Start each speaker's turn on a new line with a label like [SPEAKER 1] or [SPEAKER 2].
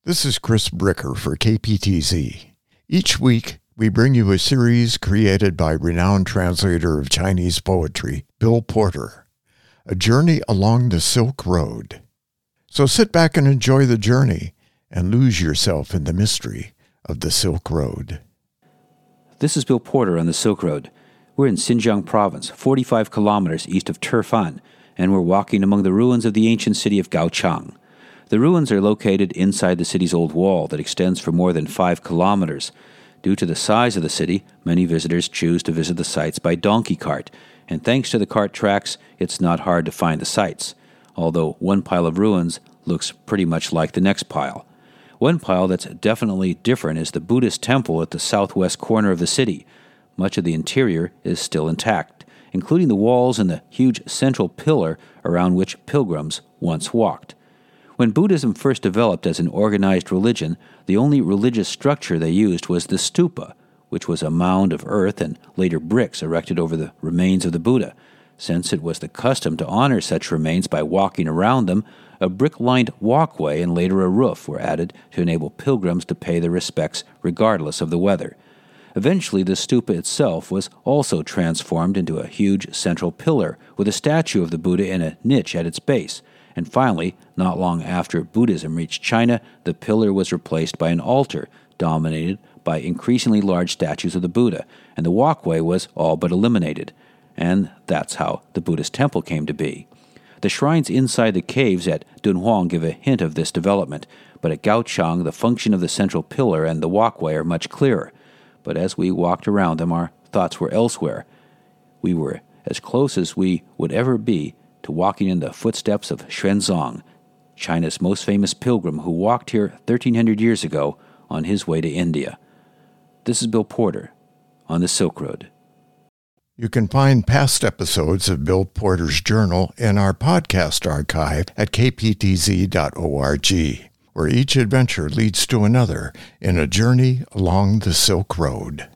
[SPEAKER 1] This is Chris Bricker for KPTZ. Each week, we bring you a series created by renowned translator of Chinese poetry, Bill Porter, A Journey Along the Silk Road. So sit back and enjoy the journey and lose yourself in the mystery of the Silk Road.
[SPEAKER 2] This is Bill Porter on the Silk Road. We're in Xinjiang Province, 45 kilometers east of Turfan, and we're walking among the ruins of the ancient city of Gaochang. The ruins are located inside the city's old wall that extends for more than 5 kilometers. Due to the size of the city, many visitors choose to visit the sites by donkey cart, and thanks to the cart tracks, it's not hard to find the sites, although one pile of ruins looks pretty much like the next pile. One pile that's definitely different is the Buddhist temple at the southwest corner of the city. Much of the interior is still intact, including the walls and the huge central pillar around which pilgrims once walked. When Buddhism first developed as an organized religion, the only religious structure they used was the stupa, which was a mound of earth and later bricks erected over the remains of the Buddha. Since it was the custom to honor such remains by walking around them, a brick-lined walkway and later a roof were added to enable pilgrims to pay their respects regardless of the weather. Eventually, the stupa itself was also transformed into a huge central pillar with a statue of the Buddha in a niche at its base. And finally, not long after Buddhism reached China, the pillar was replaced by an altar dominated by increasingly large statues of the Buddha, and the walkway was all but eliminated. And that's how the Buddhist temple came to be. The shrines inside the caves at Dunhuang give a hint of this development, but at Gaochang, the function of the central pillar and the walkway are much clearer. But as we walked around them, our thoughts were elsewhere. We were as close as we would ever be to walking in the footsteps of Xuanzang, China's most famous pilgrim who walked here 1,300 years ago on his way to India. This is Bill Porter on the Silk Road.
[SPEAKER 1] You can find past episodes of Bill Porter's journal in our podcast archive at kptz.org, where each adventure leads to another in a journey along the Silk Road.